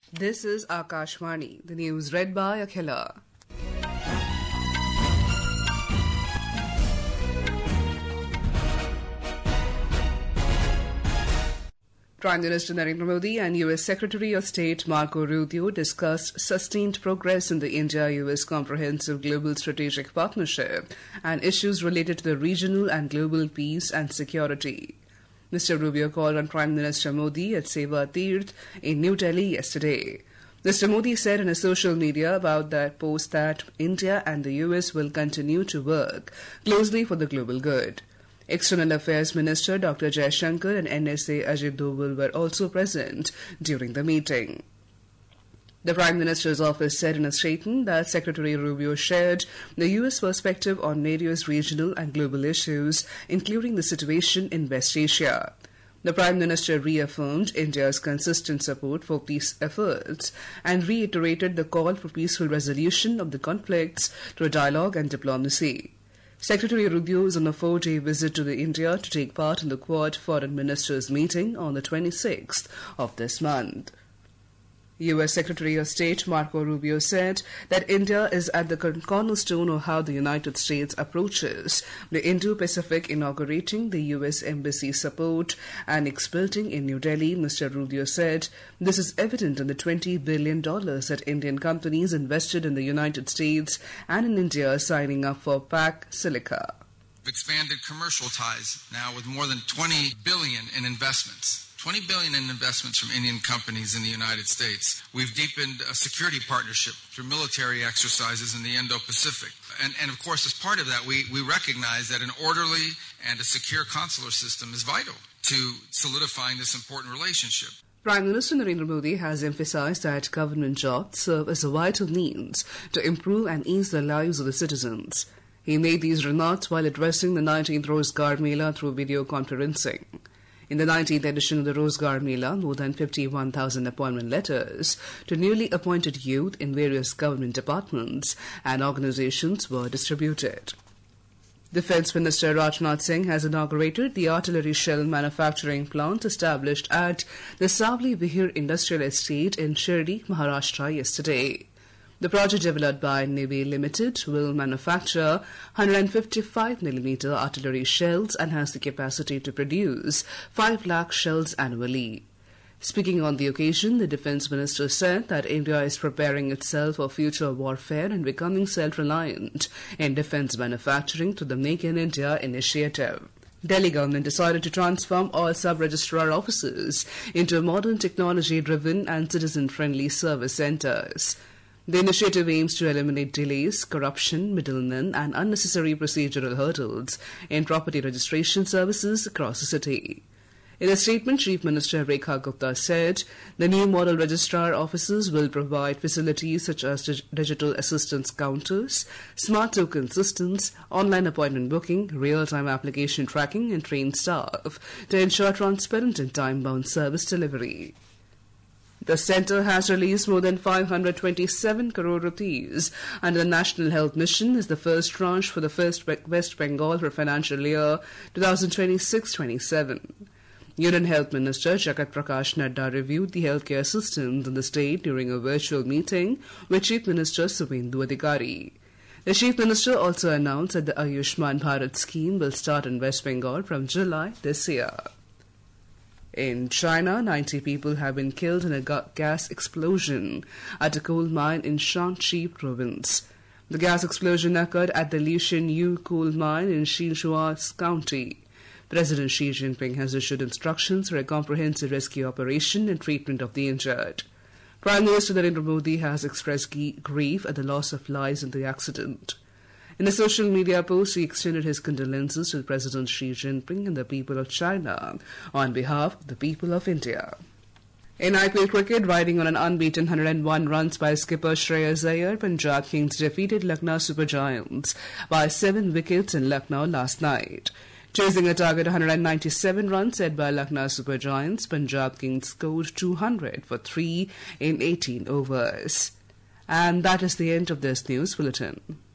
This is Akashvani, the news read by Akhila. Prime Minister Narendra Modi and US Secretary of State Marco Rubio discussed sustained progress in the India-US Comprehensive Global Strategic Partnership and issues related to the regional and global peace and security. Mr. Rubio called on Prime Minister Modi at Seva Tirth in New Delhi yesterday. Mr. Modi said in a social media about that post that India and the US will continue to work closely for the global good. External Affairs Minister Dr. Jaishankar and NSA Ajit Doval were also present during the meeting. The Prime Minister's office said in a statement that Secretary Rubio shared the US perspective on various regional and global issues, including the situation in West Asia. The Prime Minister reaffirmed India's consistent support for peace efforts and reiterated the call for peaceful resolution of the conflicts through dialogue and diplomacy. Secretary Rubio is on a 4-day visit to India to take part in the Quad Foreign Ministers meeting on the 26th of this month. U.S. Secretary of State Marco Rubio said that India is at the cornerstone of how the United States approaches the Indo-Pacific, inaugurating the U.S. Embassy support Annex building in New Delhi. Mr. Rubio said this is evident in the $20 billion that Indian companies invested in the United States and in India signing up for PAC Silica. We've expanded commercial ties now with more than $20 billion in investments. $20 billion in investments from Indian companies in the United States. We've deepened a security partnership through military exercises in the Indo-Pacific. And of course, as part of that, we recognize that an orderly and a secure consular system is vital to solidifying this important relationship. Prime Minister Narendra Modi has emphasized that government jobs serve as a vital means to improve and ease the lives of the citizens. He made these remarks while addressing the 19th Rozgar Mela through video conferencing. In the 19th edition of the Rozgar Mela, more than 51,000 appointment letters to newly appointed youth in various government departments and organizations were distributed. Defence Minister Rajnath Singh has inaugurated the artillery shell manufacturing plant established at the Savli Vihir Industrial Estate in Shirdi, Maharashtra yesterday. The project developed by Navy Limited will manufacture 155mm artillery shells and has the capacity to produce 5 lakh shells annually. Speaking on the occasion, the Defence Minister said that India is preparing itself for future warfare and becoming self-reliant in defence manufacturing through the Make in India initiative. Delhi government decided to transform all sub-registrar offices into modern technology-driven and citizen-friendly service centres. The initiative aims to eliminate delays, corruption, middlemen, and unnecessary procedural hurdles in property registration services across the city. In a statement, Chief Minister Rekha Gupta said the new model registrar offices will provide facilities such as digital assistance counters, smart token systems, online appointment booking, real-time application tracking, and trained staff to ensure transparent and time-bound service delivery. The centre has released more than 527 crore rupees under the National Health Mission as the first tranche for the first West Bengal for financial year 2026-27. Union Health Minister Jagat Prakash Nadda reviewed the healthcare systems in the state during a virtual meeting with Chief Minister Subhendu Adhikari. The Chief Minister also announced that the Ayushman Bharat scheme will start in West Bengal from July this year. In China, 90 people have been killed in a gas explosion at a coal mine in Shanxi province. The gas explosion occurred at the Liuxian Yu coal mine in Xinhua County. President Xi Jinping has issued instructions for a comprehensive rescue operation and treatment of the injured. Prime Minister Narendra Modi has expressed grief at the loss of lives in the accident. In a social media post, he extended his condolences to President Xi Jinping and the people of China on behalf of the people of India. In IPL cricket, riding on an unbeaten 101 runs by skipper Shreyas Iyer, Punjab Kings defeated Lucknow Super Giants by 7 wickets in Lucknow last night. Chasing a target 197 runs set by Lucknow Super Giants, Punjab Kings scored 200 for 3 in 18 overs. And that is the end of this news bulletin.